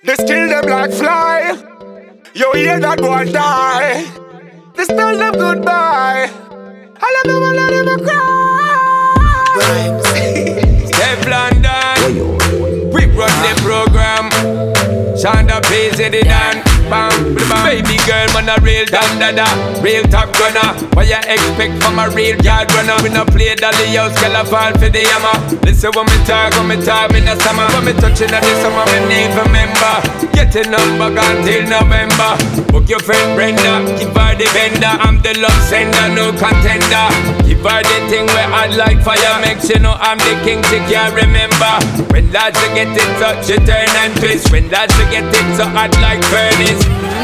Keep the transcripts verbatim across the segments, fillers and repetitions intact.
They still them like fly. You hear that boy die. They still them goodbye. I love them, I love them, I cry. Step London, we run the program. Shonda Pays it done. Bam, bam. Baby girl, man a real dandada, real top gunner. What you expect from a real yard runner? We no play dolly house, girl a fall for the hammer. Listen when me talk, when me talk in the summer. When me touching on the summer, me need remember. Getting number until November. Book your friend Brenda, give her the vendor. I'm the love sender, no contender. Give her the thing where I like fire. Make sure know I'm the king, she can't remember. When lads she get it so she turn and twist. When lads she get it so hot like furnace.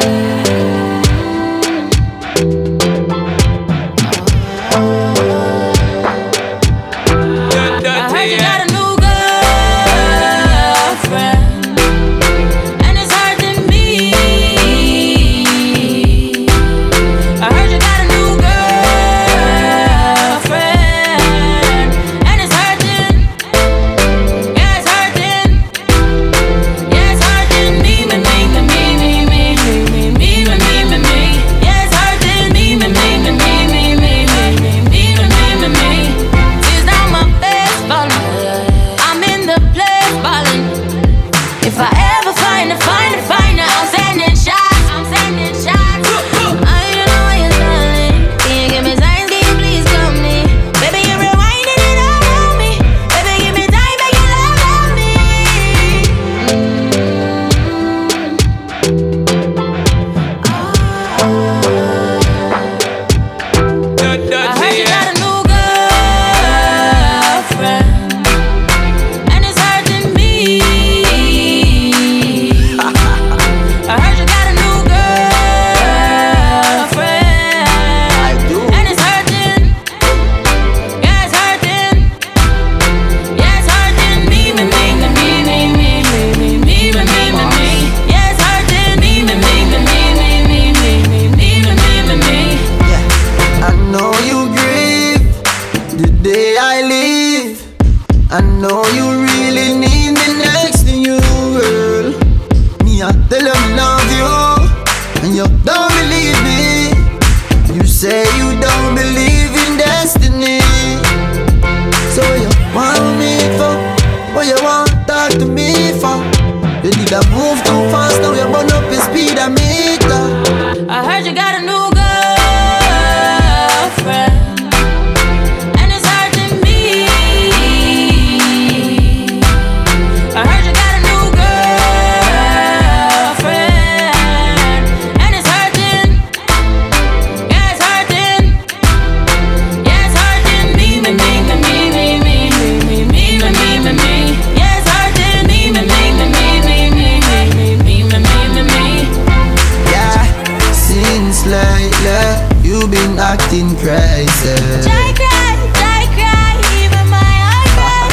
Acting crazy. Try cry, try cry, even my heart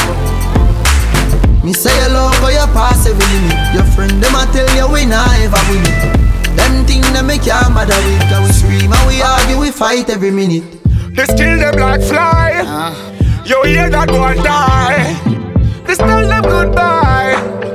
cry. Me say you love for your pass every limit. Your friend them a tell you we not ever win it. Them things that make you mad with. Cause we scream and we argue, we fight every minute. They still them like fly. uh. You hear that boy die. They still them goodbye.